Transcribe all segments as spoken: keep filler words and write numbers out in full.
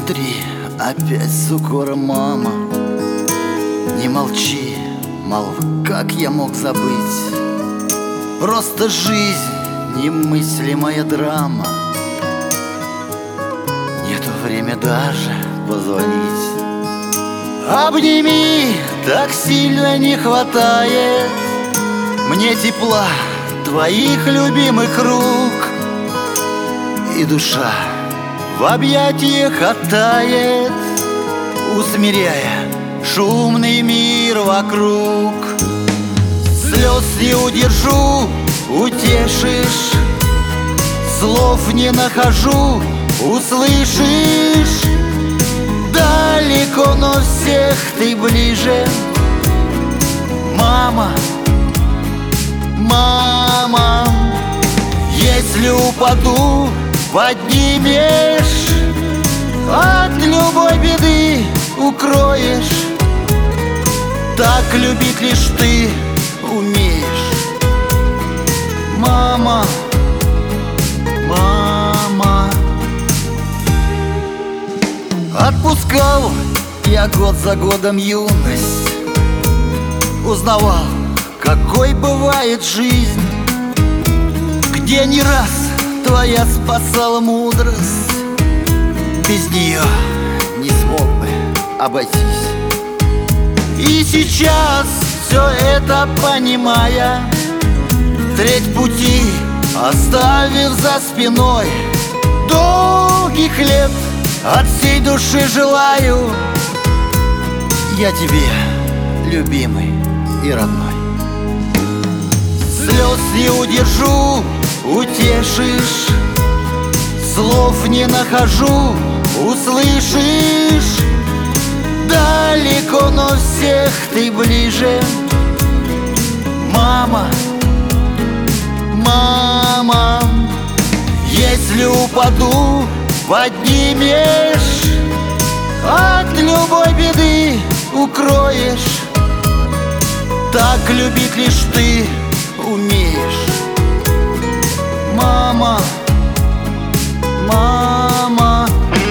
смотри, опять с укором мама. Не молчи, мол, как я мог забыть? Просто жизнь, немыслимая драма. Нету время даже позвонить. Обними, так сильно не хватает мне тепла твоих любимых рук. И душа в объятиях оттает, усмиряя шумный мир вокруг. Слез не удержу, утешишь, слов не нахожу, услышишь. Далеко, но всех ты ближе. Мама, мама, если упаду, поднимешь, от любой беды укроешь. Так любить лишь ты умеешь. Мама, мама. Отпускал я год за годом юность, узнавал, какой бывает жизнь, где не раз твоя спасала мудрость. Без нее не смог бы обойтись. И сейчас, все это понимая, треть пути оставив за спиной, долгих лет от всей души желаю я тебе, любимый и родной. Слез не удержу, утешишь, слов не нахожу, услышишь. Далеко, но всех ты ближе. Мама, мама, если упаду, поднимешь, от любой беды укроешь. Так любить лишь ты умеешь. Мама, мама.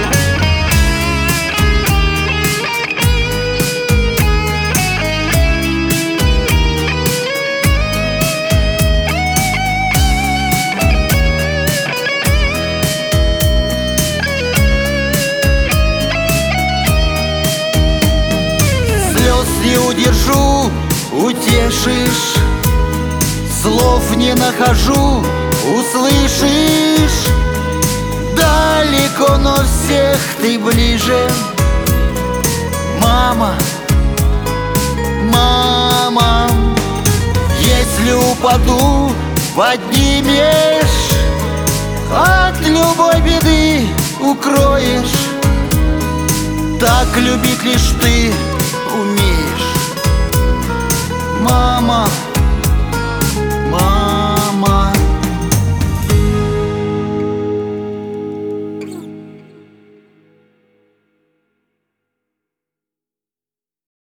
Не удержу, утешишь, слов не нахожу, услышишь. Далеко, но всех ты ближе. Мама, мама, если упаду, поднимешь, от любой беды укроешь. Так любить лишь ты